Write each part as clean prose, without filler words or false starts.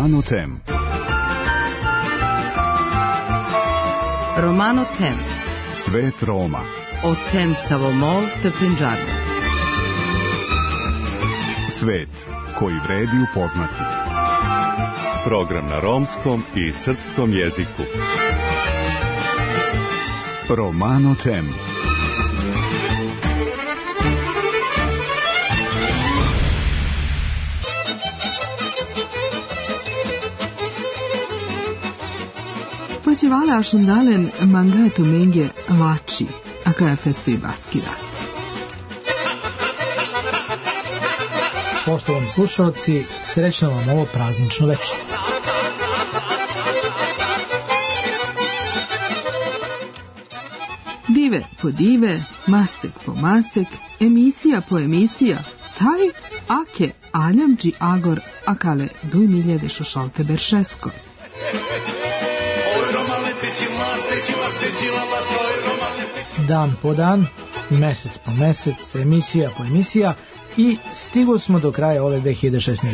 Romano Tem. Romano Tem. Svet Roma. O Tem Savomol te Pinđarda. Svet koji vredi upoznati. Program na romskom i srpskom jeziku. Romano Tem. Počevala šundalen mangato menge lači, a kada predstoji baskira. Poštovani slušalci, srećno vam ovo praznično večer. Dive po dive, masek po masek, emisija po emisija, taj ake aljamđi agor akale 2000 šošalte beršesko. Dan po dan, mesec po mesec, emisija po emisija i stigo smo do kraja ove 2016.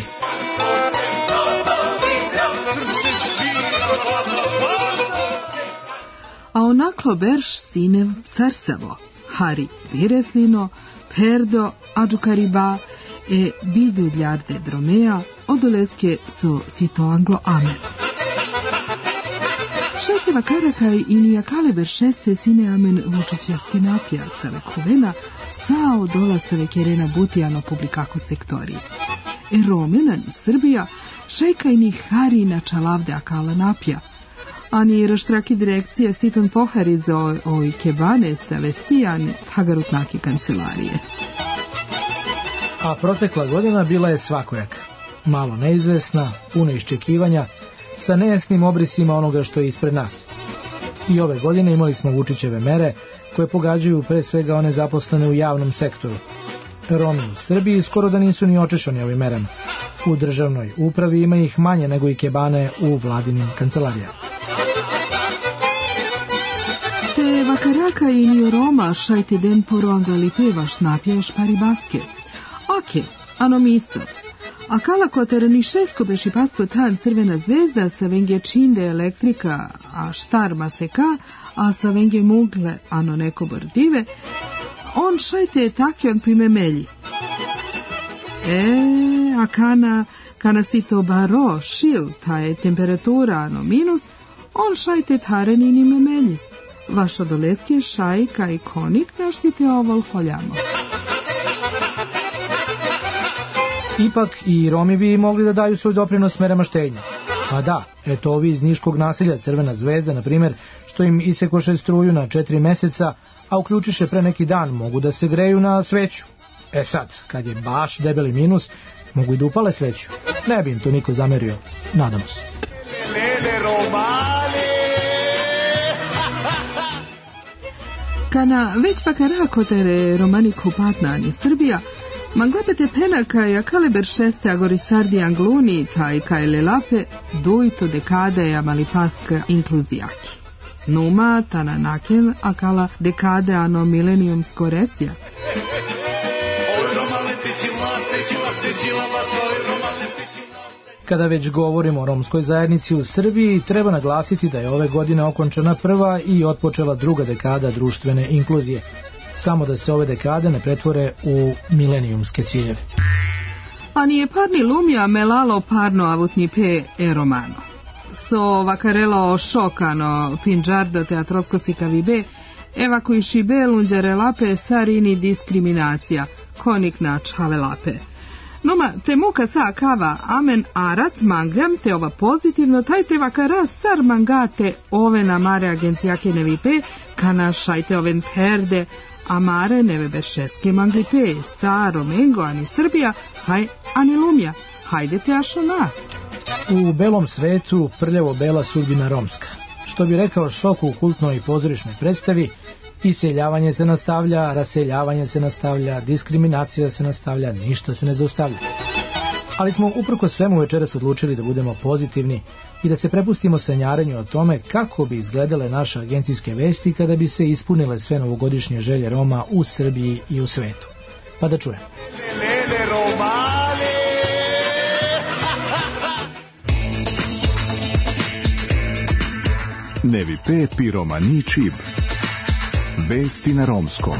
A onaklo berš sinev carsavo, hari vireslino, perdo, adžukariba, e bidu dljarde dromea, odoleske so sito anglo amen. Šesteva karakaj i nijakale beršeste sine amen vučićevski napija save kovena, sao dola save kerena butijano publikako sektorije. E Romenan Srbija šejkajni hari na čalavde akala napija, ani raštraki direkcija siton pohari za oj kebane save sijan hagarutnake kancelarije. A protekla godina bila je svakojaka. Malo neizvesna, puno iščekivanja, sa nejasnim obrisima onoga što je ispred nas. I ove godine imali smo Vučićeve mere koje pogađaju pre svega one zaposlene u javnom sektoru. Romi u Srbiji skoro da nisu ni očešani ovim merama. U državnoj upravi ima ih manje nego ikebane u vladinim kancelarijama. Te vakaraka i nio Roma šajte den poroanga li pevaš napiješ pari baske. Oke, ano miso. A kala koterani šesko beši pasko tan crvena zvezda sa venge činde elektrika, a štar maseka, a sa venge mugle, ano neko bordive, on šajte taki on prime melji. A kana si to baro, šil, ta je temperatura, ano minus, on šajte tareni nime melji. Vaša doleske šajka i konik naštite ovol holjamo. Ipak i Romi bi mogli da daju svoj doprinos merama štednje. A da, eto ovi iz niškog naselja Crvena zvezda, na primjer, što im isekoše struju na 4 meseca, a uključiše pre neki dan, mogu da se greju na sveću. E sad, kad je baš debeli minus, mogu i da upale sveću. Ne bi im to niko zamerio, nadamo se. Kana već vakarakotere romani kupatnani Srbija, manglapete penaka ja kaleber šeste agorisardi angluni taj kaj lelape dujto dekade ja malipaska inkluzijaki. Numa tana nakel akala dekade ano millennium skoresija. Kada već govorimo o romskoj zajednici u Srbiji, treba naglasiti da je ove godine okončana prva i otpočela druga dekada društvene inkluzije. Samo da se ove dekade ne pretvore u milenijumske ciljeve. A nije parni lumija melalo parno avutni pe e romano. So vakarelo šokano pinđardo teatrosko sikavibe, eva koji šibe lunđere lape sarini diskriminacija, konik nač havelape. Noma te muka sa kava amen arat mangljam te ova pozitivno taj te vakara sar mangate ove namare agencijake nevipe kana šajte oven perde amare neve beršeske manglipe sa romengo ani Srbija haj ani lumja hajde te ašona. U belom svetu prljavo bela sudbina romska. Što bi rekao Šok u kultnoj pozorišnoj predstavi, iseljavanje se nastavlja, raseljavanje se nastavlja, diskriminacija se nastavlja, ništa se ne zaustavlja. Ali smo uprkos svemu večeras odlučili da budemo pozitivni i da se prepustimo sanjarenju o tome kako bi izgledale naše agencijske vesti kada bi se ispunile sve novogodišnje želje Roma u Srbiji i u svetu. Pa da čujemo. Nevi P. Piromani Čib. Vesti na romskom.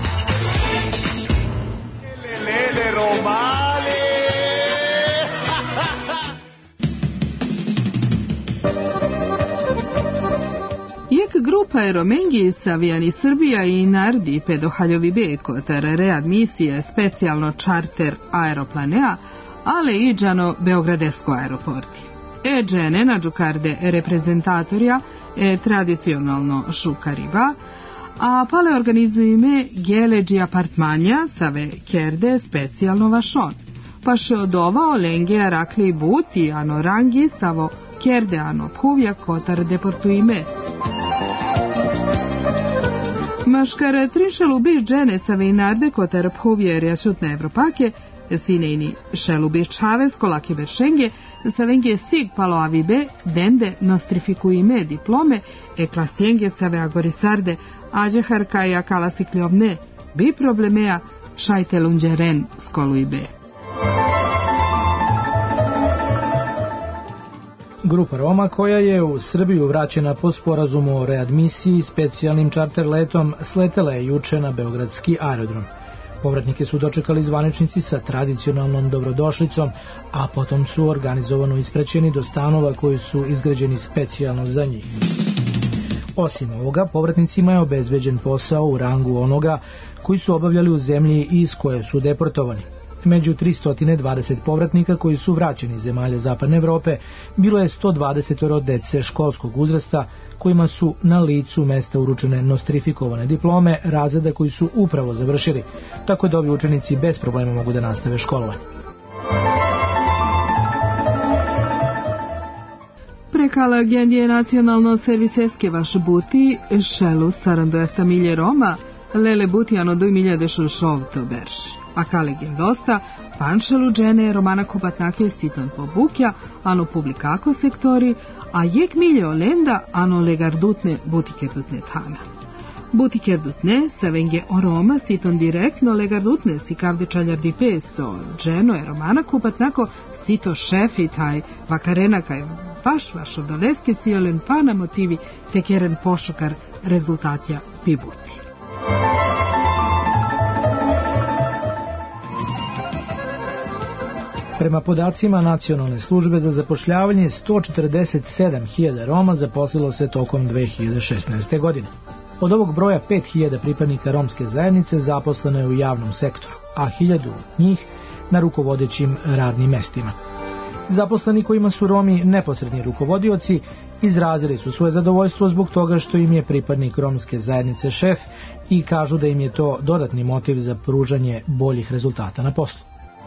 Jek grupa Eromengi Savijani Srbija i Nardi Pedohaljovi B kotar readmisije specijalno čarter aeroplanea, ale iđano Beogradesko aeroporti. Džene na džukarde reprezentatorja tradicionalno šukariba, a pale organizujeme geleđi apartmanja save kerde specijalno vašon. Pa še odova olengija rakli buti ano rangi savo kerde ano puvja kotar deportuime. Maškar trinšelu biš džene save inarde kotar puvje rjašutne Evropake, sinejni šelu biš čaves kolaki beršenge, savenge sig palo avibe dende nostrifikuime diplome klasienge save agorisarde ađeharka i akalasik bi problemea šajte lunđeren skolu ibe. Grupa Roma, koja je u Srbiju vraćena po sporazumu o readmisiji specijalnim čarter letom, sletela je juče na Beogradski aerodrom. Povratnike su dočekali zvaničnici sa tradicionalnom dobrodošlicom, a potom su organizovano ispraćeni do stanova koji su izgrađeni specijalno za njih. Osim ovoga, povratnicima je obezbeđen posao u rangu onoga koji su obavljali u zemlji iz koje su deportovani. Među 320 povratnika koji su vraćeni iz zemalja Zapadne Evrope, bilo je 120 dece školskog uzrasta kojima su na licu mesta uručene nostrifikovane diplome razreda koji su upravo završili, tako da ovi učenici bez problema mogu da nastave školovanje. Prekala agendije nacionalno serviseske vaš buti šelu sarandoefta milje Roma, lele buti ano 2000 šovto berš. A kaligin dosta, panšelu džene romana kupatnake siton pobukja, ano publikako sektori, a jek milje olenda, ano legardutne butikerdutne tana. Butikerdutne, savenge o Roma siton direktno legardutne si kavde čaljardi peso, dženo je romana kupatnako sito šefi taj vakarena kaj vaš odoleske siolen pana motivi te keren pošukar rezultatja pibuti. Prema podacima Nacionalne službe za zapošljavanje, 147.000 Roma zaposlilo se tokom 2016. godine. Od ovog broja 5.000 pripadnika romske zajednice zaposleno je u javnom sektoru, a 1.000 njih na rukovodećim radnim mestima. Zaposleni kojima su Romi neposredni rukovodioci izrazili su svoje zadovoljstvo zbog toga što im je pripadnik romske zajednice šef i kažu da im je to dodatni motiv za pružanje boljih rezultata na poslu.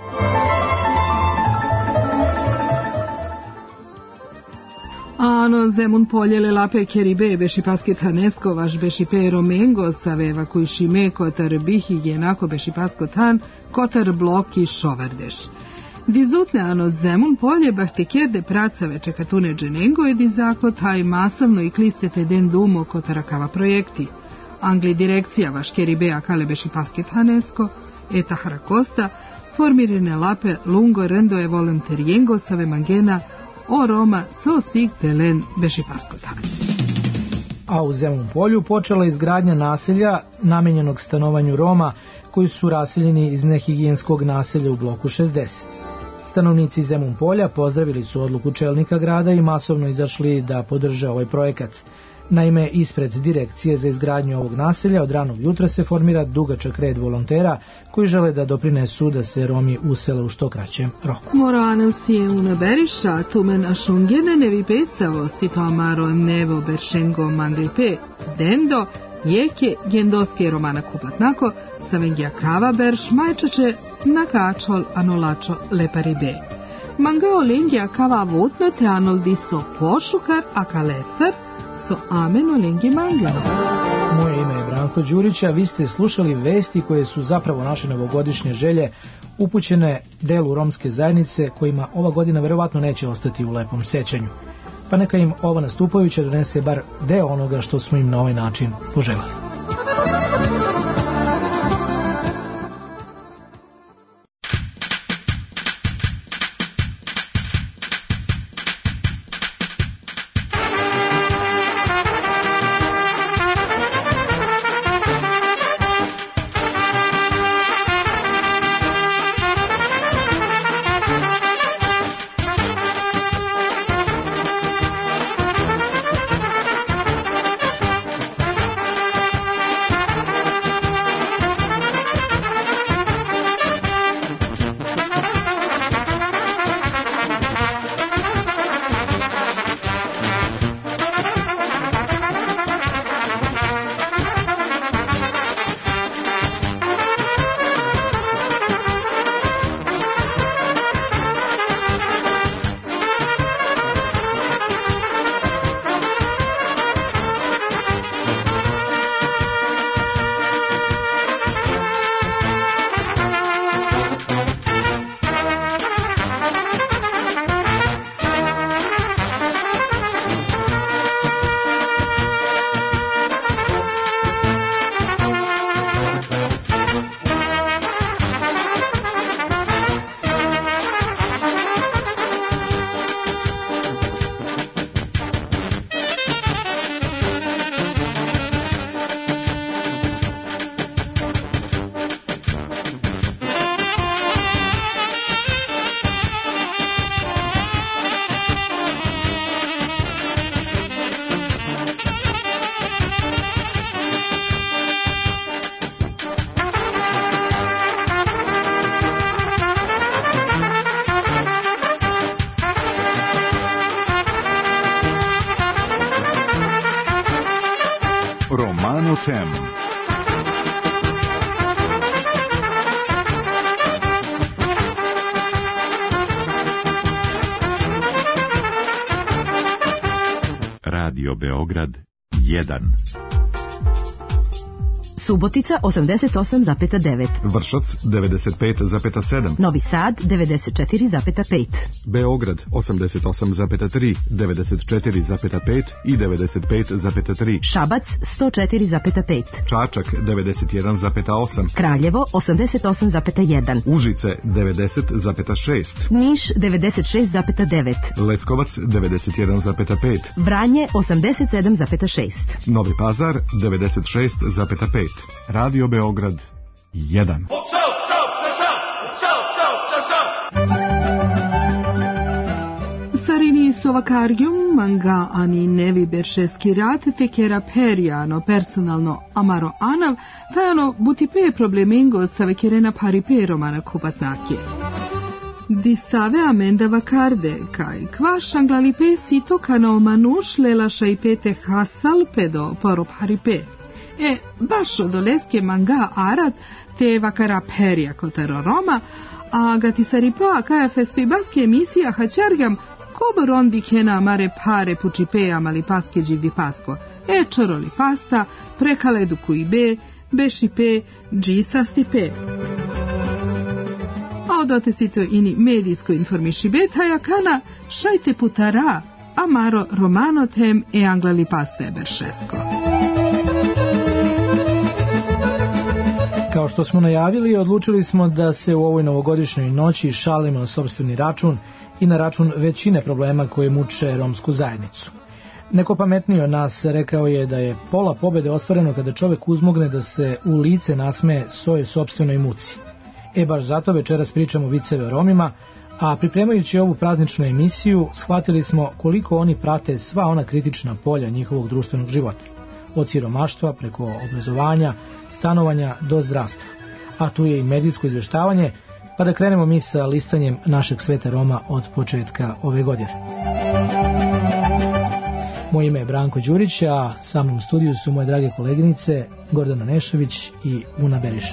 Ano Zemun poljele lape keribe beši pasket hanesko vaš beši pe romengo saveva koji šime kotar bihi jenako beši paskot han kotar bloki šovardeš. Dizutne ano Zemun polje bahte kerde pracave čekatune dženengo edi zako taj masavno i klistete den dumo kotarakava projekti. Angli direkcija vaš keribe akale beši pasket hanesko eta harakosta formirene lape lungo rendo e volonterijengo save mangena o Roma so sig telen beši paskotan. A u Zemun polju počela izgradnja naselja namenjenog stanovanju Roma koji su raseljeni iz nehigijenskog naselja u bloku 60. Stanovnici Zemun polja pozdravili su odluku čelnika grada i masovno izašli da podrže ovaj projekat. Naime, ispred direkcije za izgradnju ovog naselja od ranog jutra se formira dugačak red volontera koji žele da doprinesu da se Romi usele u što kraćem roku. Morana si je una beriša, tumen ašungene nevi pesavo, sito amaro nevo beršengo mangripe, dendo, jeke gendoske romana kupatnako, savengija krava berš majčače nakačol anolačo leparibe. Mangao lengija kava vutno te anoldi so pošukar akalestar, so ameno lengi mangano. Moje ime je Branko Đurić, a vi ste slušali vesti koje su zapravo naše novogodišnje želje upućene delu romske zajednice kojima ova godina verovatno neće ostati u lepom sećanju. Pa neka im ova nastupajuća donese bar deo onoga što smo im na ovaj način poželjeli. Tem. Radio Beograd 1. Subotica 88,9. Vršac 95,7. Novi Sad 94,5. Beograd 88,3, 94,5 i 95,3. Šabac 104,5. Čačak 91,8. Kraljevo 88,1. Užice 90,6. Niš 96,9. Leskovac 91,5. Vranje 87,6. Novi Pazar 96,5. Radio Beograd 1. Sarini sovakarium manga ani nevi beršeski rat tekera periano personalno amaro anav tajano butipe problemengo savekerena paripe romana kubatnake. Di save amenda vakarde kai kvaš anglalipe sito kano manuš lela šaipete hasal pedo poro paripe. Baš od oleske manga arat te vakara perja kotaro Roma, a gati saripa kaja festivalske emisija hačargam kobo rondi kena mare pare pučipeja mali paske dživdi pasko. Čoroli pasta, prekale dukuibe, bešipe, džisasti A odote sito ini medijsko informišibe taja kana šajte putara, amaro romano tem anglali paste beršesko. Kao što smo najavili, odlučili smo da se u ovoj novogodišnjoj noći šalimo na sopstveni račun i na račun većine problema koje muče romsku zajednicu. Neko pametniji od nas rekao je da je pola pobjede ostvareno kada čovjek uzmogne da se u lice nasmeje svojoj sopstvenoj muci. Baš zato večeras pričamo viceve o Romima, a pripremajući ovu prazničnu emisiju shvatili smo koliko oni prate sva ona kritična polja njihovog društvenog života. Od siromaštva preko obrazovanja, stanovanja do zdravstva. A tu je i medijsko izveštavanje, pa da krenemo mi sa listanjem našeg sveta Roma od početka ove godine. Moje ime je Branko Đurić, a sa mnom u studiju su moje drage koleginice Gordana Nešović i Una Beriša.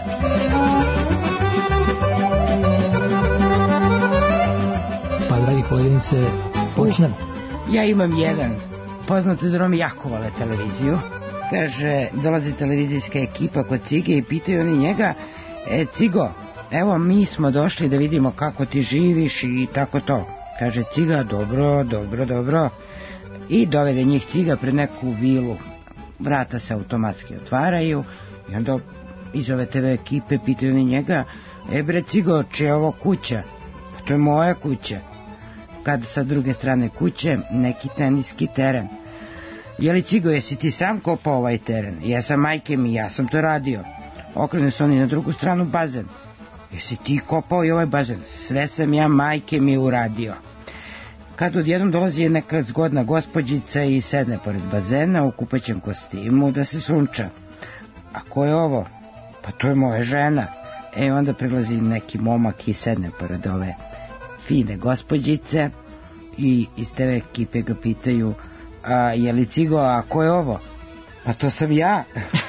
Pa, dragi koleginice, počnemo. Ja imam jedan. Poznato da Romi jako vole televiziju. Kaže, dolazi televizijska ekipa kod Cige i pitaju oni njega, Cigo, evo mi smo došli da vidimo kako ti živiš i tako to. Kaže Ciga, dobro. I dovede njih Ciga pred neku vilu. Vrata se automatski otvaraju i onda iz ove TV ekipe pitaju oni njega, bre Cigo, čija je ovo kuća? Pa to je moja kuća. Kad sa druge strane kuće neki teniski teren. Jeli Cigo, jesi ti sam kopao ovaj teren? Jesam, majke mi, ja sam to radio. Okrenu se oni na drugu stranu, bazen. Jesi ti kopao i ovaj bazen? Sve sam ja, majke mi, uradio. Kad odjednom dolazi neka zgodna gospođica i sedne pored bazena u kupaćem kostimu da se sunča. A ko je ovo? Pa to je moja žena. Onda prilazi neki momak i sedne pored ove fine gospođice i iz TV ekipe ga pitaju, je li Cigo, a ko je ovo? Pa to sam ja.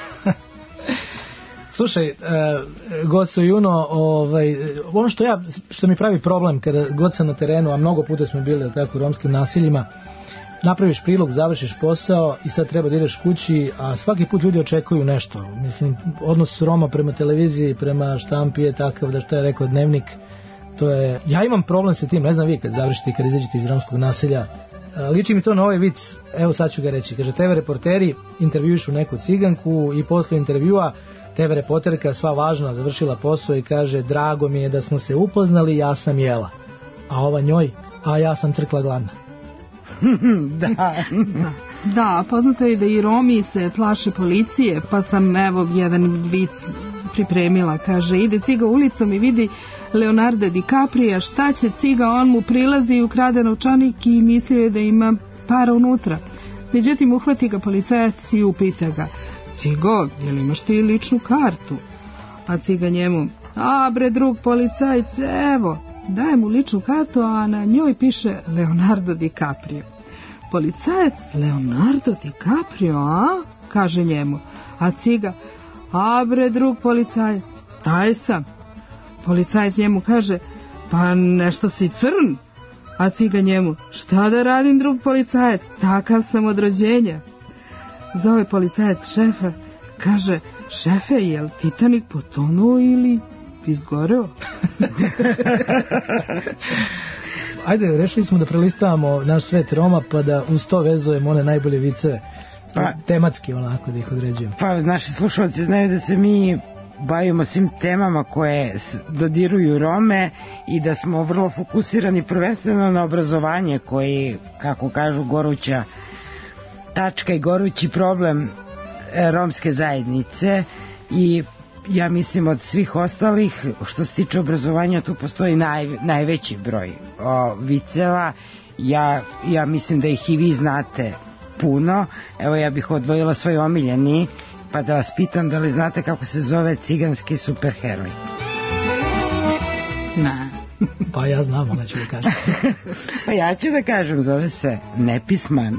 Slušaj, Goco i Uno, ono što mi pravi problem kada god sam na terenu, a mnogo puta smo bili tako u romskim naseljima, napraviš prilog, završiš posao i sad treba da ideš kući, a svaki put ljudi očekuju nešto. Mislim, odnos Roma prema televiziji, prema štampi je takav da što je rekao Dnevnik, to je, ja imam problem sa tim, ne znam vi kad završite i kad izađete iz romskog naselja, liči mi to na ovaj vic, evo sad ću ga reći, kaže TV reporteri intervjuišu neku ciganku i posle intervjua TV reporterka sva važna završila posao i kaže, drago mi je da smo se upoznali, ja sam jela, a ova njoj, a ja sam crkla gladna. Da, poznato je da i Romi se plaše policije, pa sam evo jedan vic pripremila, kaže, ide Ciga ulicom i vidi Leonarda DiCapria, šta će Ciga, on mu prilazi i ukrade novčanik i mislio je da ima para unutra. Međutim, uhvati ga policajac i upita ga, Cigo, je li imaš ti ličnu kartu? A Ciga njemu, a bre drug policajce, evo, daje mu ličnu kartu, a na njoj piše Leonardo DiCaprio. Policajac, Leonardo DiCaprio, a? Kaže njemu, A Ciga, a bre drug policajac, taj sam. Policajac njemu kaže, pa nešto si crn. A Ciga njemu, šta da radim drug policajac, takav sam od rođenja. Zove policajac šefa, kaže, šefe, jel Titanik potonuo ili izgoreo? Ajde, rešili smo da prelistavamo naš svet Roma, pa da uz to vezujemo one najbolje viceve. Tematski onako da ih određujemo. Pa naši slušalci znaju da se mi bavimo svim temama koje dodiruju Rome i da smo vrlo fokusirani prvenstveno na obrazovanje koji, kako kažu, goruća tačka i gorući problem romske zajednice. I ja mislim od svih ostalih, što se tiče obrazovanja, tu postoji najveći broj viceva. Ja mislim da ih i vi znate puno. Evo, ja bih odvojila svoj omiljeni, pa da vas pitam da li znate kako se zove ciganski superheroj. Ne. Pa ja znam, ona ću da kažem. Pa ja ću da kažem, zove se Nepisman.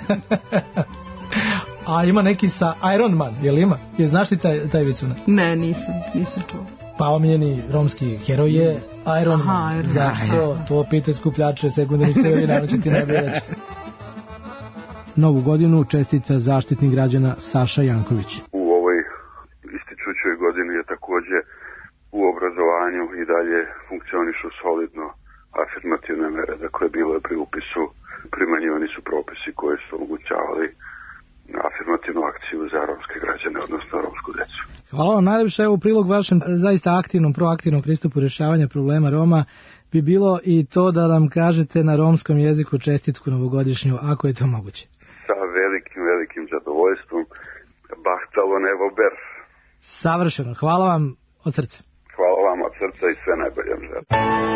A ima neki sa Iron Man, jel ima? Je, znaš ti taj vicuna? Ne, nisam čuo. Pa omiljeni romski heroj je Iron Man. Zašto? To pite skupljače sekundarni sevi, naravno će ti najbolje reći. Novu godinu čestita Zaštitnik građana Saša Janković. U ovoj ističućoj godini je takođe u obrazovanju i dalje funkcionišu solidno afirmativne mere. Dakle, bilo je pri upisu, primenjivani su propisi koji su omogućavali afirmativnu akciju za romske građane, odnosno romsku decu. Hvala vam najljepše. Evo, u prilog vašem zaista aktivnom, proaktivnom pristupu rješavanja problema Roma bi bilo i to da nam kažete na romskom jeziku čestitku novogodišnju, ako je to moguće. Sa velikim zadovoljstvom. Bahtalo nevo ber. Savršeno. Hvala vam od srca. Hvala vam od srca i sve najbolje vam želim.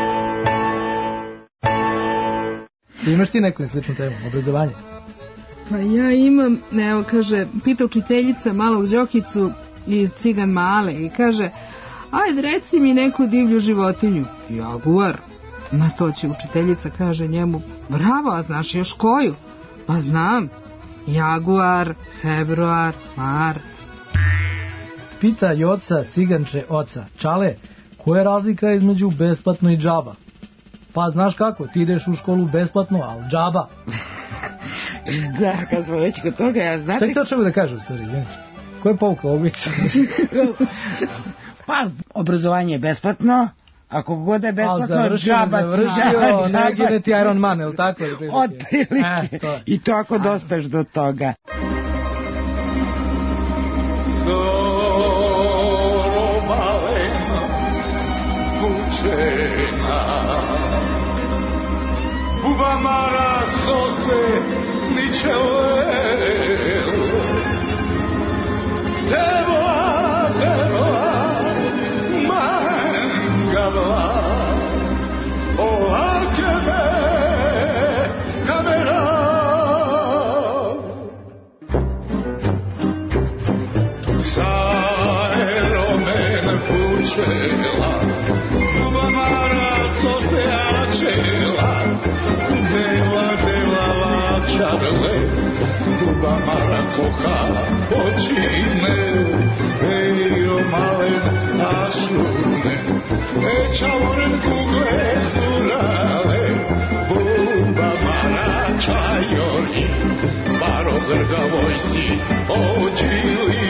Imaš ti neku sličnu temu, obrazovanje? Pa ja imam, evo kaže, pita učiteljica malog Đokicu iz Cigan Male i kaže, ajde reci mi neku divlju životinju. Jaguar. Na to će učiteljica kaže njemu, bravo, a znaš još koju? Pa znam, jaguar, februar, mart. Pita Joca Ciganče oca, čale, koja je razlika između besplatno i džaba? Pa znaš kako, ti ideš u školu besplatno, ali džaba. Da, kad smo već kod toga, ja znate... Šta ti to čemu da kaže u stvari, izviniš? Ko je pouka obica? Pa, obrazovanje je besplatno, ako god je besplatno, džaba. Završio, nagine ti Iron Man, je li tako? Otprilike. I to ako dospeš do toga. Buba Mara sose Michel Devoa Mangava O Akebe Kamera Saeromen Pučela Buba Mara sose Ačela Deva čarle, Buba Mara koha počine, Ejo malen ašune, Čavoren kugle surale, Buba Mara čajori, Baro grgavojsi očili.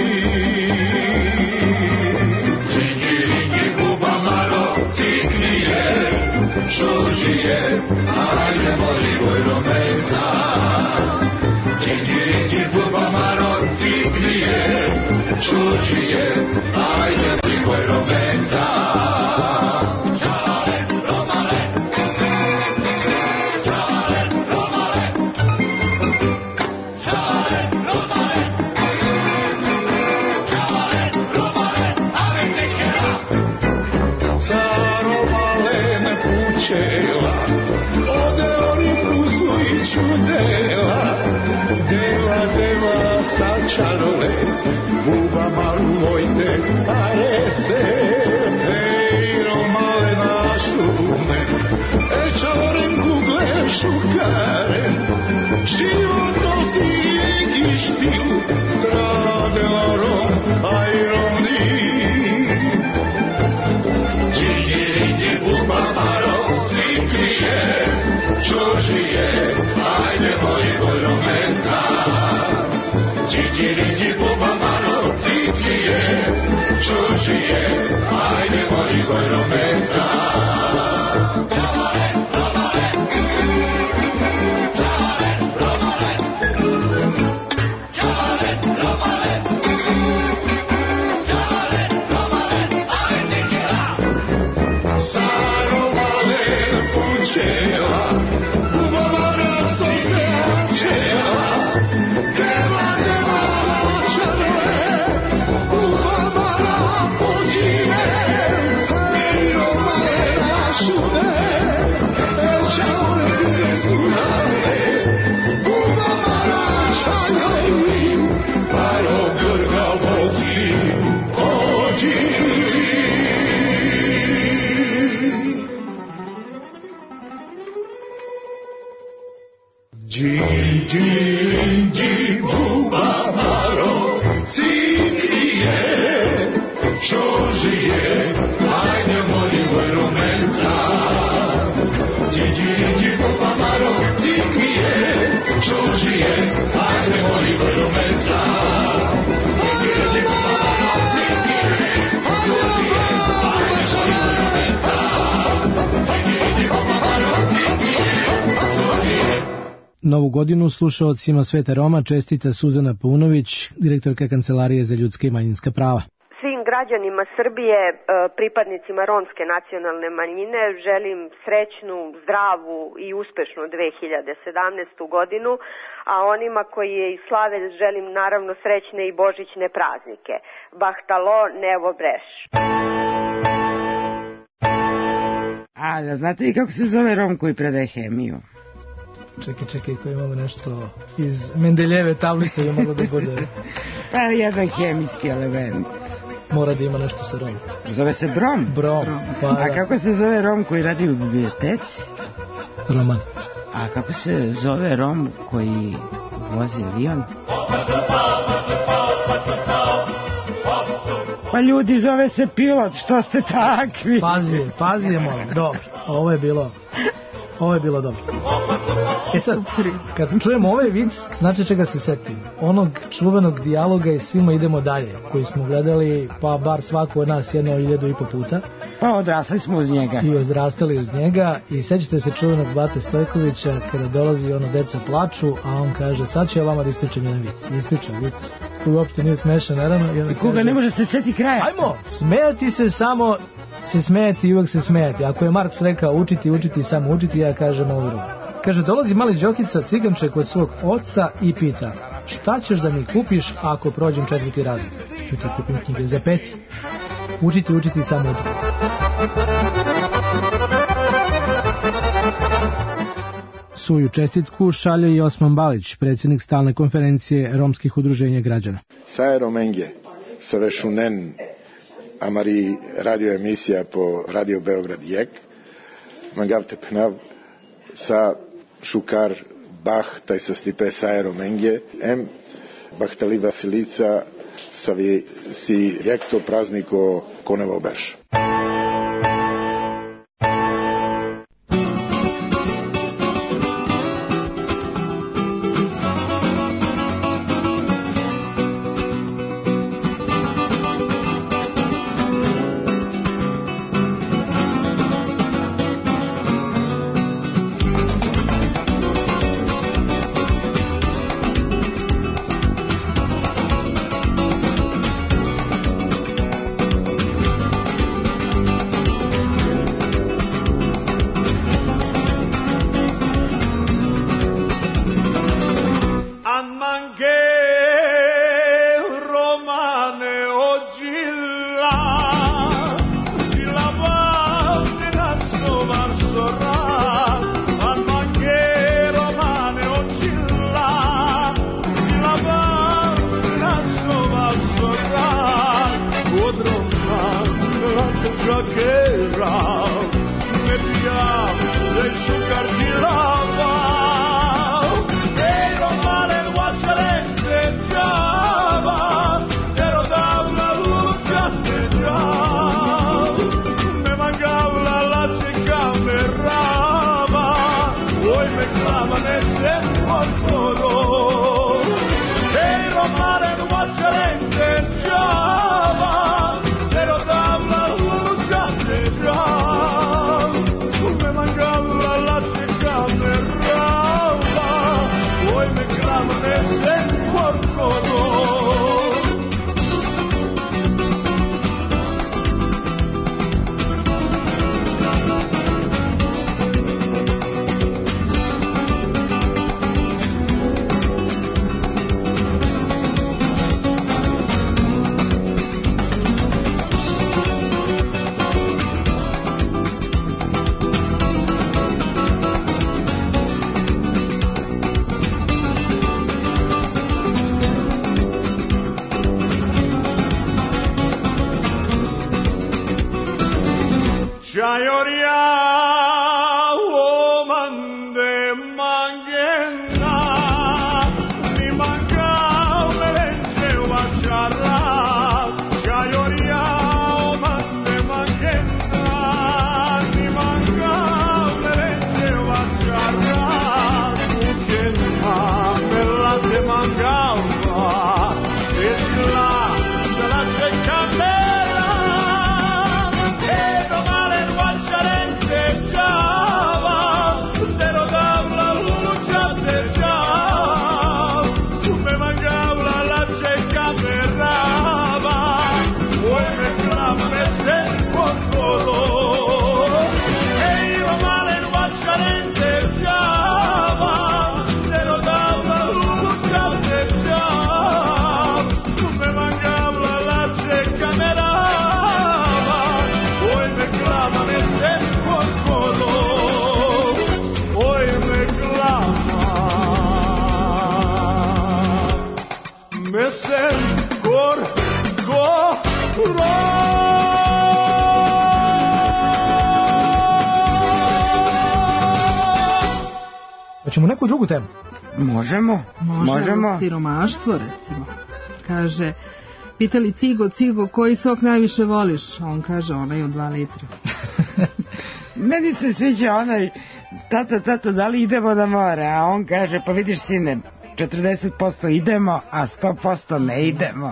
Čingiringi Buba Maro ciknije, Šužije, ajde moli Vojromeca. Čingiringi Buba Maro ciknije, Šužije, ajde moli Vojromeca. Čale, Romale, Čale, Romale, Čale, Romale, Čale, Romale, ave tekera. Čela, ode oni fusu i čudela, deva sačarole, Buba Maru vojte parese, Ejro male našume, Čavoren kugle šukaren, život nosi kišpil, Tradela Roma. Gigi, buba malo, si krije, čo žije, ajde mori vojno menza. Gigi, buba malo, si krije, čo žije, ajde mori vojno menza. Gigi, buba malo, si krije, čo žije, ajde mori vojno menza. Gigi, buba malo, si krije, čo žije. Novu godinu slušaocima Sveta Roma čestita Suzana Paunović, direktorka Kancelarije za ljudska i manjinska prava. Svim građanima Srbije, pripadnicima romske nacionalne manjine, želim srećnu, zdravu i uspešnu 2017. godinu, a onima koji je i slave želim naravno srećne i božićne praznike. Bahtalo, nevo breš. A, znate i kako se zove Rom koji predaje hemiju? Čekaj, koji imamo nešto iz Mendeljeve tablice je moglo da bude. Pa jedan hemijski element. Mora da ima nešto sa Rom. Zove se Brom? Brom. Pa, a kako se zove Rom koji radi u biblioteci? Roman. A kako se zove Rom koji vozi avion? Pa ljudi, zove se pilot, što ste takvi? Pazi je molim, dobro, ovo je bilo dobro. E sad, kad čujem ovaj vic, znači čega se setim? Onog čuvenog dijaloga i Svima idemo dalje, koji smo gledali, pa bar svako od nas 1.500 puta. Pa odrasli smo uz njega. I odrastali uz njega. I sećate se čuvenog Bate Stojkovića, kada dolazi ono, deca plaču, a on kaže, sad ću ja vama da ispričam jedan vic. Ispričam vic, koji uopšte nije smešan, naravno. I koga ne može se seti kraja. Ajmo, smejati se samo... se smejati i uvek se smejati. Ako je Marks rekao učiti i samo učiti, ja kažem ovo drugo. Kaže, dolazi mali Đokica ciganče kod svog oca i pita, šta ćeš da mi kupiš ako prođem 4. razred? Ću ti kupim knjige za 5. Učiti samo učiti. Svoju čestitku šalje i Osman Balić, predsjednik stalne konferencije romskih udruženja građana. Sae Romenge, savešunen Amari radio emisija po Radio Beograd Jek, Mangavte Pnav, sa Šukar Bah, taj sa stipe Sae Romenge, Bahtali Vasilica, si Jekto prazniko Konevo Berš. Chayoria, woman de mangena. Hoćemo neku drugu temu? Možemo. Siromaštvo, recimo. Kaže, pitali Cigo, koji sok najviše voliš? A on kaže, onaj od 2 litra. Meni se sviđa onaj, tata, da li idemo na more? A on kaže, pa vidiš sine, 40% idemo, a 100% ne idemo.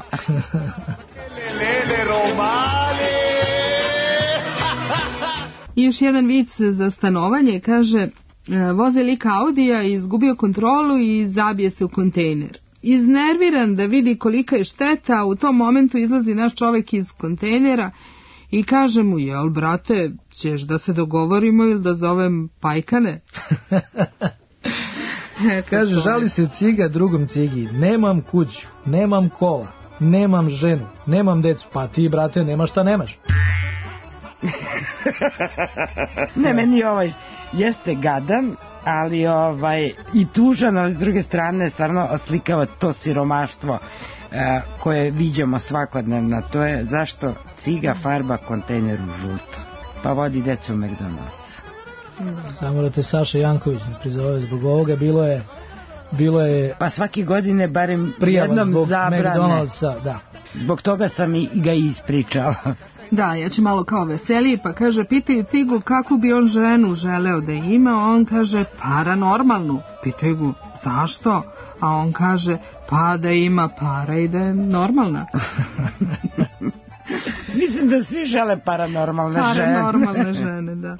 I još jedan vic za stanovanje, kaže, voze lik Audija i izgubio kontrolu i zabije se u kontejner. Iznerviran da vidi kolika je šteta, u tom momentu izlazi naš čovek iz kontejnera i kaže mu, jel brate, ćeš da se dogovorimo ili da zovem pajkane? Kaže, žali se ciga drugom cigi, nemam kuću, nemam kola, nemam ženu, nemam decu, pa ti brate nemaš šta nemaš. Ne, meni jeste gadan, ali i tužan, ali s druge strane stvarno oslikava to siromaštvo koje viđamo svakodnevno. To je zašto ciga farba kontejner u žuto, pa vodi decu u McDonald's. Samo da te Saša Janković ne prizove zbog ovoga, bilo je pa svake godine barem jednom zabrane McDonald'sa, da. Zbog toga sam i ga ispričala. Da, ja ću malo kao veseliji, pa kaže, pitaju Cigu kakvu bi on ženu želeo da ima, on kaže, paranormalnu. Pitaju ga, zašto? A on kaže, pa da ima para i da je normalna. Mislim da svi žele paranormalne žene. Paranormalne žene, da.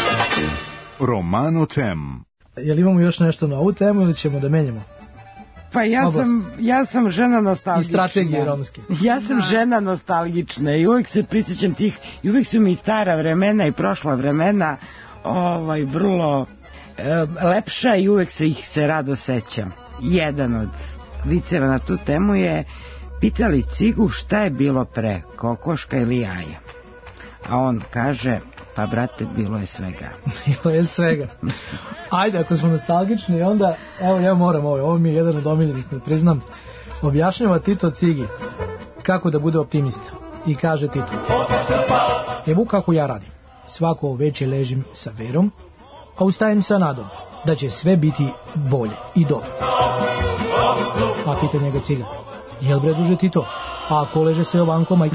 Romano Tem. Jel imamo još nešto na ovu temu ili ćemo da menjamo? Pa ja sam žena nostalgična. I strategije romske. Ja sam žena nostalgična i uvek se prisjećam tih, i uvek su mi stara vremena i prošla vremena vrlo lepša i uvek se rado sećam. Jedan od viceva na tu temu je: pitali Cigu šta je bilo pre, kokoška ili jaja? A on kaže: pa brate, bilo je svega. Bilo je svega. Ajde, ako smo nostalgični, onda, evo ja moram ovo mi je jedan od omiljenih, ne priznam. Objašnjava Tito Cigi kako da bude optimista. I kaže Tito: evo kako ja radim. Svako veče ležim sa verom, a ustajem sa nadom da će sve biti bolje i dobro. A pita njega Ciga: jel bre duže Tito? A ako leže sve ovanko, majke?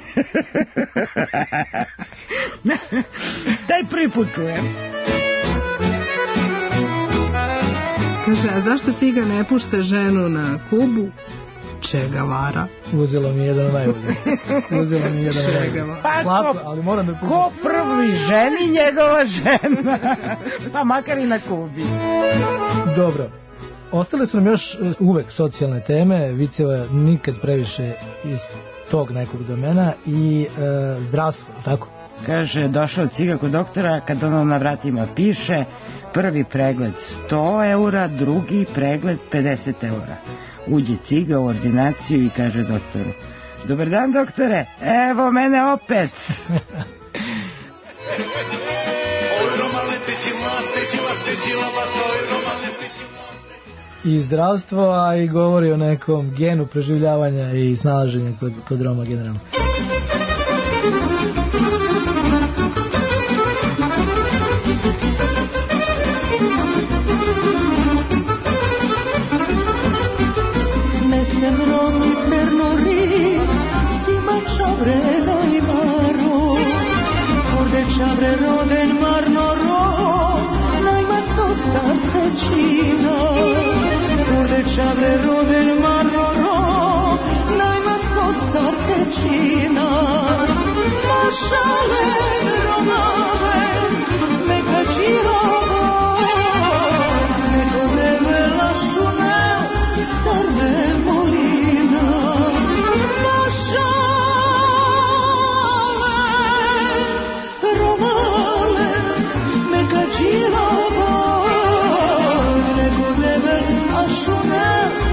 Daj prvi put čujem. Kaže, a zašto Ciga ne pušta ženu na Kubu? Čega vara? Uzelo mi jedan najbolji. Ali moram da ko prvi ženi njegova žena? Pa makar i na Kubi. Dobro. Ostale su nam još uvek socijalne teme, viceva nikad previše iz tog nekog domena i zdravstvo, tako? Kaže, došao Ciga kod doktora, kad ono na vratima piše: prvi pregled 100 eura, drugi pregled 50 eura. Uđe Ciga u ordinaciju i kaže doktoru: dobar dan doktore, evo mene opet. I zdravstvo, a i govori o nekom genu preživljavanja i snalaženja kod Roma generalno. Čavre roden marmoro, najma sostar tečina, mašale romave, meka džirova, neko devela šunel, sarve molina, mašale romave, meka džirova, neko devela šunel,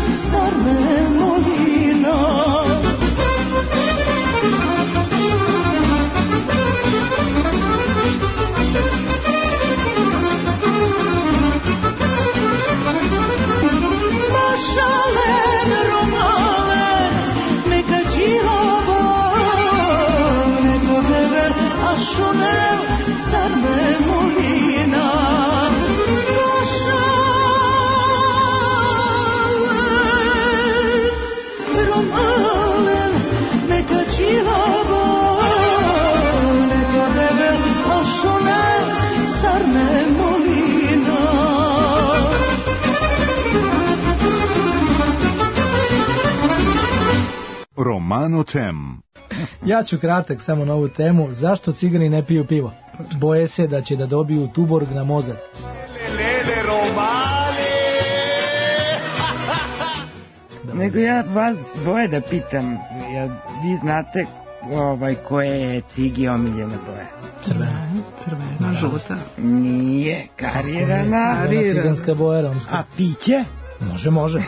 Romano Tem. Ja ću kratak samo na ovu temu. Zašto cigani ne piju pivo? Boje se da će da dobiju Tuborg na mozak. Nego ja vas boje da pitam, vi znate koje je Cigi omiljena boja? Crvena, žuta. Nije, karirana. Ciganska boja romska. A piće? Može. Može.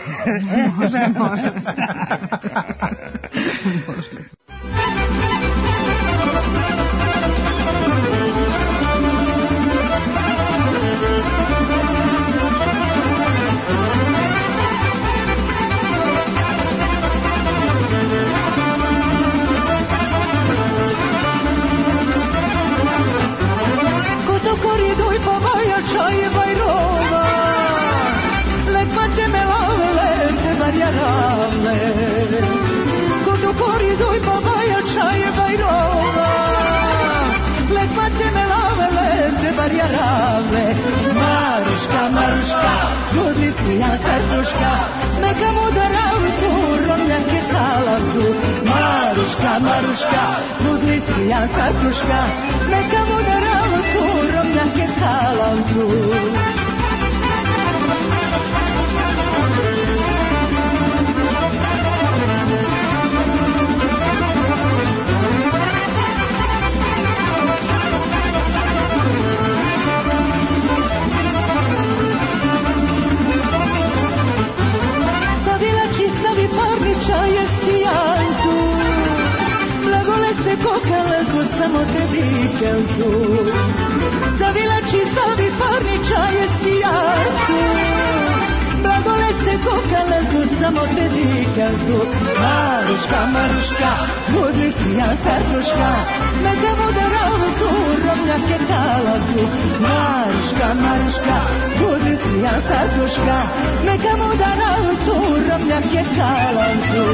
Maruška, budnici ja Sartuška, neka vodaralo tu, romljake talantu. vikendu. Zavilači savi parniča je sijatu, blagole se kukalendu samo te vikendu. Maruška, Maruška, budi sija Petruška, neka voda ravtu, rovnjake talantu. Maruška, Maruška, budi sija Petruška, neka voda ravtu, rovnjake talantu.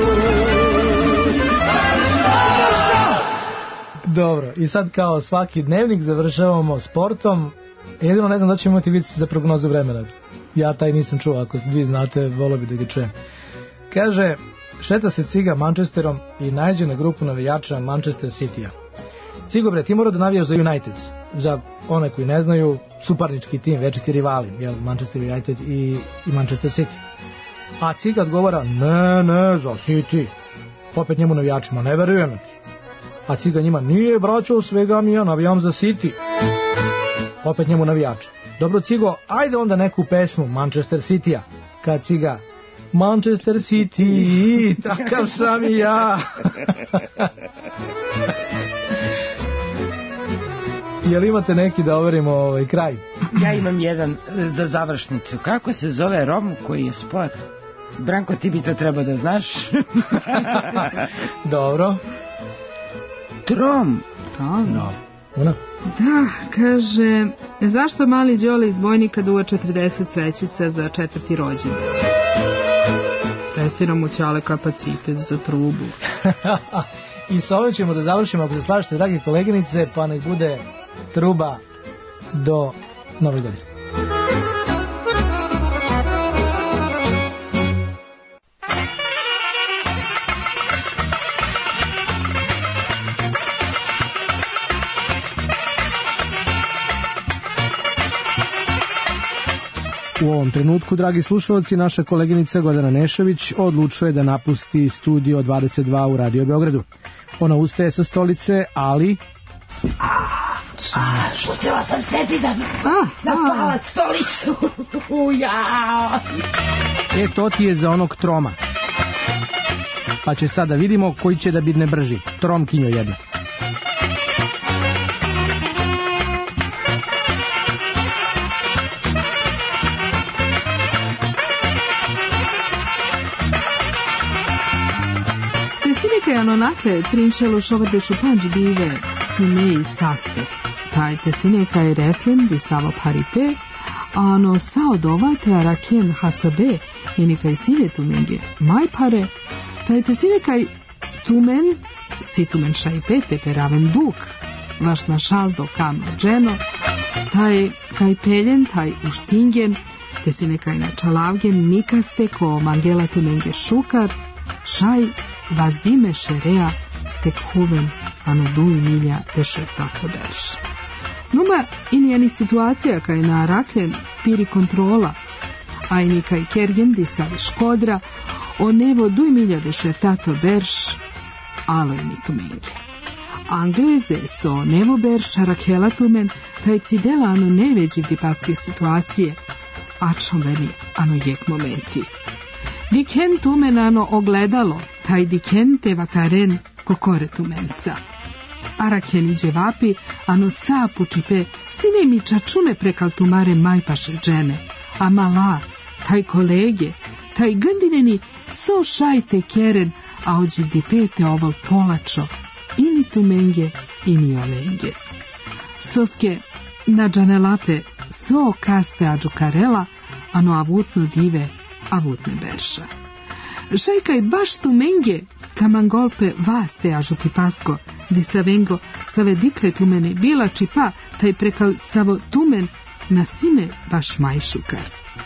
Dobro, i sad kao svaki dnevnik završavamo sportom. Jedino ne znam da ćemo imati vici za prognozu vremena. Ja taj nisam čuo, ako vi znate, volio bi da ga čujem. Kaže, šeta se Ciga Manchesterom i naiđe na grupu navijača Manchester City-a. Cigo, bre, ti mora da navijaš za United. Za one koji ne znaju, suparnički tim, večiti rivali, jel, Manchester United i Manchester City. A Ciga odgovara, ne, za City. Opet njemu navijačima, ne verujem. A Ciga njima, nije braćo, svega mi ja navijam za City. Opet njemu navijač. Dobro, Cigo, ajde onda neku pesmu Manchester City-a. Kad Ciga, Manchester City, takav sam i ja. Jel imate neki da overimo kraj? Ja imam jedan za završnicu. Kako se zove Rom koji je spor? Branko, ti bi to trebao da znaš. Dobro. Trom. No. Ona? Da, kaže, zašto mali Đole iz Bojnika duva 40 svećica za 4. rođendan? Testira mu ćale kapacitet za trubu. I sa ovim ćemo da završimo, ako se slažete, dragi koleginice, pa nek bude truba do Nove godine. U ovom trenutku, dragi slušalci, naša koleginica Gordana Nešović odlučuje da napusti studio 22 u Radio Beogradu. Ona ustaje sa stolice, ali... Šutila sam sebi da napala stolicu. To ti je za onog Troma. Pa će sada vidimo koji će da bidne brži. Tromkinjo jedna. Onakle trinšelu šovrdešu panđ dive sinei saste. Taj te sineka je reslen di savo paripe, a ono sao dovate arakien hasabe i nikaj sine tumenge maj pare. Taj te sinekaj tumen si tumen šajpete peraven duk vaš na šaldo kam dženo. Taj kaj peljen, taj uštingen, te sinekaj na čalavgen nikaste ko mangela tumenge šukar, šaj vas dime šerea tek huven ano duj milja deše tako berš. Numa inijani situacija kaj na Arakljen piri kontrola, a i nikaj kergen di savi škodra o nevo duj milja deše tako berš, alo i nitumenge. Angleze so nevo berš arakela tumen, taj cidela ano neveđi di paske situacije, a čomeni ano jek momenti. Diken tumen ano ogledalo, taj diken te vakaren kokore tumenca. Arakjen i dževapi, ano sapu čipe, sine mi čačune prekal tumare majpaše džene, a mala, taj kolege, taj gandineni, so šajte keren, a ođiv di pete ovol polačo, ini tumenge, ini olenge. Soske, na džanelape, so kaste ađukarela, ano avutno dive, avutne berša. Šajkaj baš tumenge, kamangolpe vas te ažuti pasko, di savengo, save dikle tumene, bila čipa, taj prekal savo tumen, na sine baš majšukar.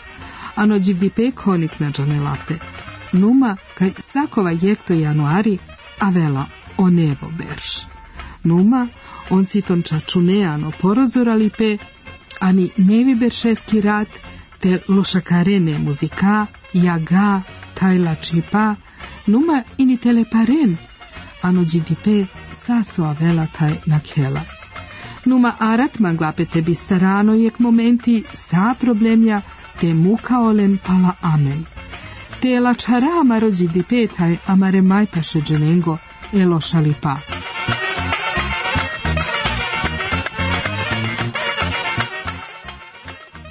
Ano dživdi pekhonik na džanelape, numa, kaj sakova jekto januari, a vela o nevo berš. Numa, on si ton čačuneano porozoralipe, ani nevi beršeski rat, te lošakarene muzika, jaga, tajla čipa, numa ini teleparen, ano dživdipe saso avela taj nakela. Numa arat manglape tebi starano jek momenti sa problemja, te mukaolen pala amen. Te lačara amaro dživdipe taj amare majpaše dženengo elo šalipa.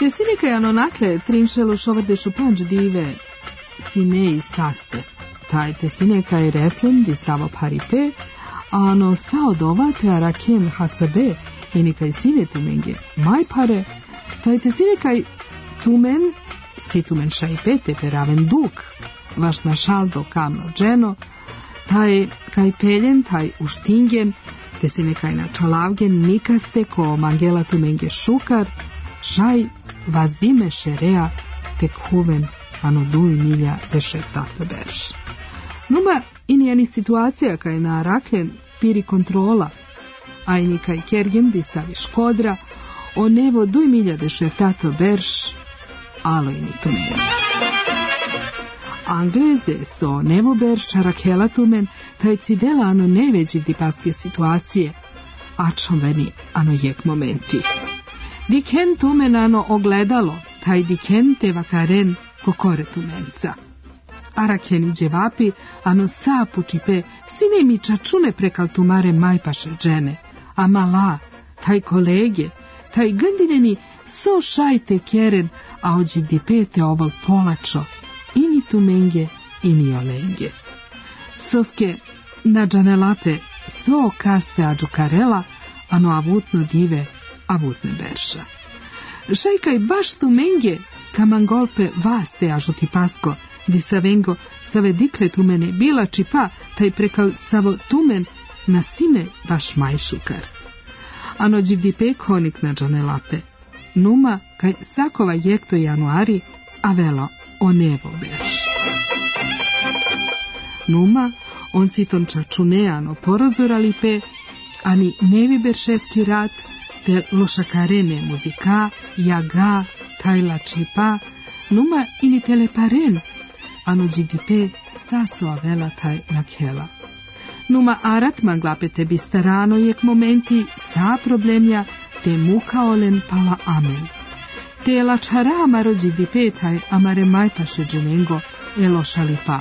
Te sineka anonakle trinšelu šovardešu panđ dive sinei saste. Taj te sineka i reslen di savo paripe, ano sao dova te araken hasabe i nikaj sine tumenge maj pare, taj te sineka tumen, si tumen šajpete peraven duk, vaš na šaldo kamno dženo, taj kaj peljen, taj uštingen, te sineka na čalavgen nikaste ko mangela tumenge šukar, šaj vazdime šerea tek huven ano duj milja dešertato berš. Numa inijani situacija kaj na raklen piri kontrola, a ini kaj kergen di savi škodra, o nevo duj milja dešertato berš, alo ini tumen. Angleze so nevo berš čarakela tumen, taj cidela ano neveđiv di paske situacije, a čomveni ano jek momenti. Diken tumen ano ogledalo, taj diken te vakaren kokore tumenca. Arakeni dževapi, ano sapuči pe, sine mi čačune prekal tumare majpaše džene, a mala, taj kolege, taj gandineni so šajte keren, a ođiv di pete oval polačo, ini tumenge, ini olenge. Soske na džanelape, so kaste ađukarela, ano avutno dive, avutne berša. Šajkaj baš tumenge, kamangolpe vaste ažuti pasko, di savengo save dikle tumene bila čipa, taj prekal savo tumen na sine baš majšukar. Ano dživdi pek honik na džanelape, numa kaj sakova jekto januari, a velo o nevo berš. Numa, on si ton čačuneano porozorali pe, ani nevi beršeski rat, te lošakarene muzika, jaga, tajla čipa, numa ini teleparen, ano dživdipe saso avela taj nakela. Numa arat manglape te bistarano jek momenti sa problemja, te mukaolen pala amen. Te lačara amaro dživdipe taj amare majpaše dženengo elošalipa.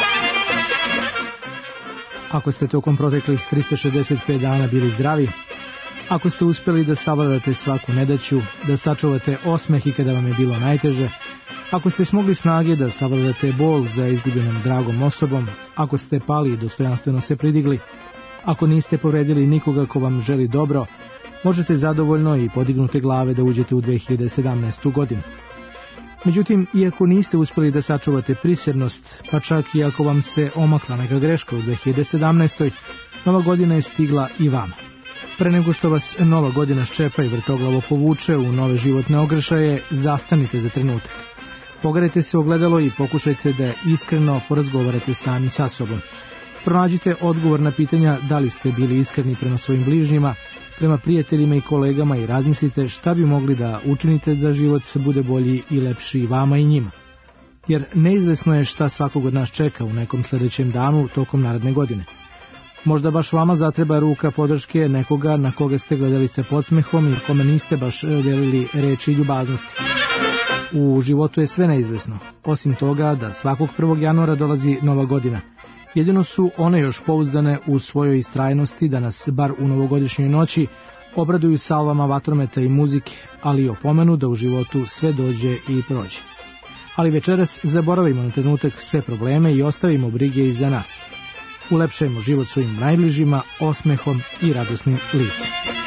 Ako ste tokom proteklih 365 dana bili zdravi, ako ste uspjeli da savladate svaku nedaću, da sačuvate osmeh i kada vam je bilo najteže, ako ste smogli snage da savladate bol za izgubljenom dragom osobom, ako ste pali i dostojanstveno se pridigli, ako niste povredili nikoga ko vam želi dobro, možete zadovoljno i podignute glave da uđete u 2017. godinu. Međutim, iako niste uspjeli da sačuvate prisebnost, pa čak i ako vam se omakla neka greška u 2017. nova godina je stigla i vama. Pre nego što vas nova godina ščepa i vrtoglavo povuče u nove životne ogrešaje, zastanite za trenutak. Pogledajte se u ogledalo i pokušajte da iskreno porazgovarate sami sa sobom. Pronađite odgovor na pitanja da li ste bili iskreni prema svojim bližnjima, prema prijateljima i kolegama i razmislite šta bi mogli da učinite da život bude bolji i lepši i vama i njima. Jer neizvesno je šta svakog od nas čeka u nekom sljedećem danu tokom naredne godine. Možda baš vama zatreba ruka podrške nekoga na koga ste gledali sa podsmehom i kome niste baš delili reči ljubaznosti. U životu je sve neizvesno, osim toga da svakog 1. januara dolazi nova godina. Jedino su one još pouzdane u svojoj istrajnosti da nas, bar u novogodišnjoj noći, obraduju salvama vatrometa i muzike, ali i opomenu da u životu sve dođe i prođe. Ali večeras zaboravimo na trenutak sve probleme i ostavimo brige iza nas. Ulepšajmo život svojim najbližima, osmehom i radosnim licem.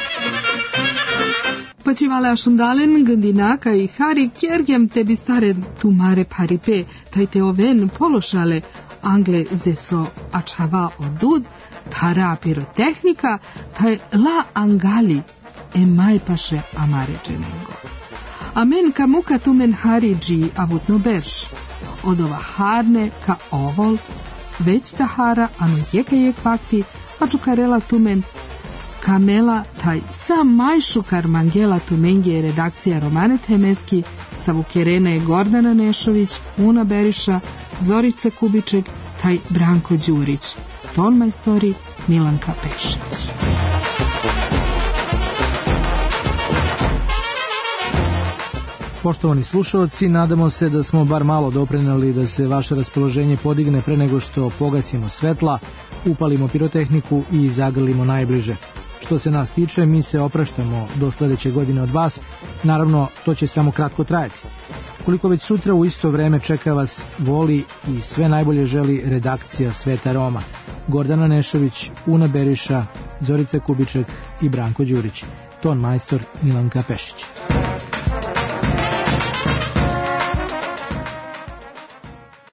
Počivale ašundalen gandinaka i hari kjergem tebi stare tumare paripe, taj te oven pološale angle zeso ačava odud, tara pirotehnika, taj la angali e majpaše amare dženengo. Amen ka muka tumen haridži avutno berš, odova harne ka ovol, već tahara anu jeka fakti, a čukarela tumen kamela taj sam majšukar mangela tumenge redakcija Romane Temeski, Savukerene Gordana Nešović, Una Beriša, Zorica Kubiček, taj Branko Đurić, ton majstori Milanka Pešić. Poštovani slušalci, nadamo se da smo bar malo doprineli da se vaše raspoloženje podigne pre nego što pogasimo svetla, upalimo pirotehniku i zagrlimo najbliže. Što se nas tiče, mi se opraštamo do sledeće godine od vas. Naravno, to će samo kratko trajati. Koliko već sutra u isto vreme čeka vas, voli i sve najbolje želi redakcija Sveta Roma. Gordana Nešović, Una Beriša, Zorica Kubiček i Branko Đurić. Ton majstor Milanka Pešić.